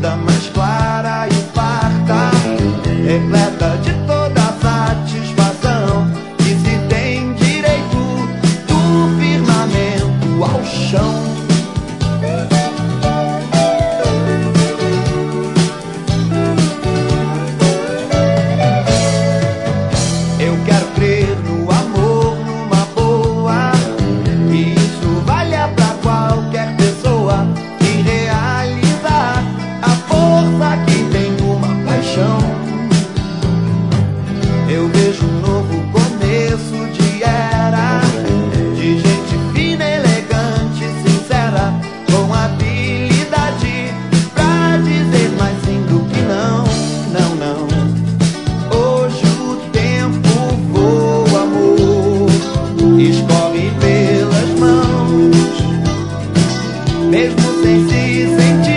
vida mais clara e farta, repleta de toda satisfação que se tem direito, do firmamento ao chão. Eu quero crer no amor, numa boa, e isso valha pra qualquer pessoa que realizar a força que tem uma paixão. Eu vejo um novo começo de era, de gente fina, elegante, sincera, com habilidade pra dizer mais sim do que não, não, não. Hoje o tempo voa, amor, escorre pelas mãos, mesmo sem se sentir.